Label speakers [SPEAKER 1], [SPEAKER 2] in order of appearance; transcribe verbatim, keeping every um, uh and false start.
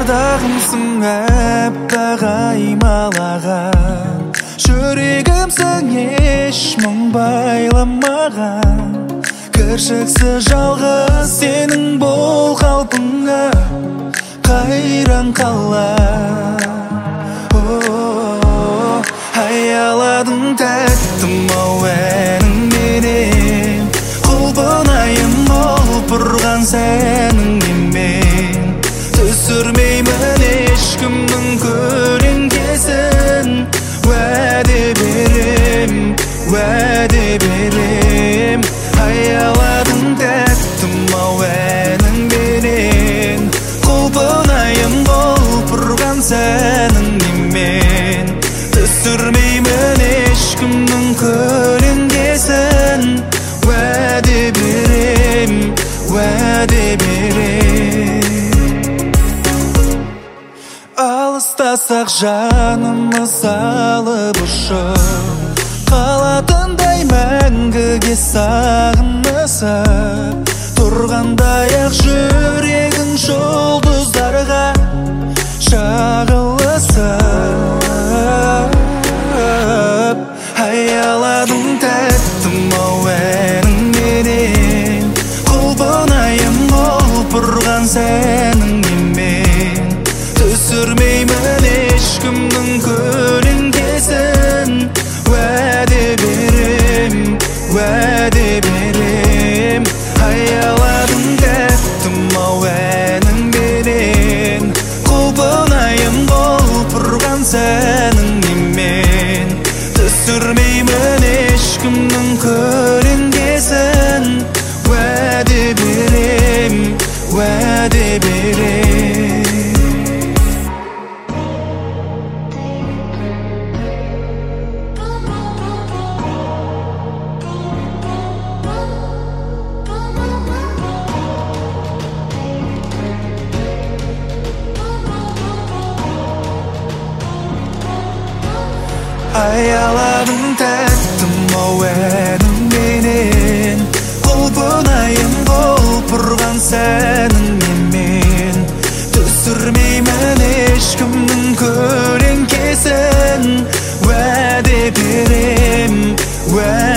[SPEAKER 1] ардағымсың әппақ аймалаған, жүрегімсің еш мұң байламаған. Кіршіксіз жалғыз сенің бұл қалпыңа қайран қалар. Аяладың тәттім-ау әніңменен, құлпынайын болып ұрған сәніңмен. Түсірмеймін ешкімнің көлеңкесін, уәде берем, уәде берем. Аяладың тәттім-ау әніңменен, құлпынайын болып ұрған сәніңмен. Түсірмеймін ешкімнің көлеңкесін, уәде берем, уәде берем. Алыстасақ жанымыз алып ұшып, қалатындай мәңгіге сағынысып, тұрғандай-ақ жүрегің жұлдыздарға шағылысып. Аяладың тәттім-ау әніңменен, құлпынайын болып ұрған сәніңмен. Түсірмеймін ешкімнің көлеңкесін, уәде берем, уәде берем. Аяладың тәттім-ау әніңменен, құлпынайын болып ұрған сәніңмен. Түсірмеймін ешкімнің көлеңкесін, уәде берем, уәде берем. Аяладың тәттім-ау әніңменен, құлпынайын болып ұрған сәніңмен. Түсірмеймін ешкімнің көлеңкесін, уәде берем, уәде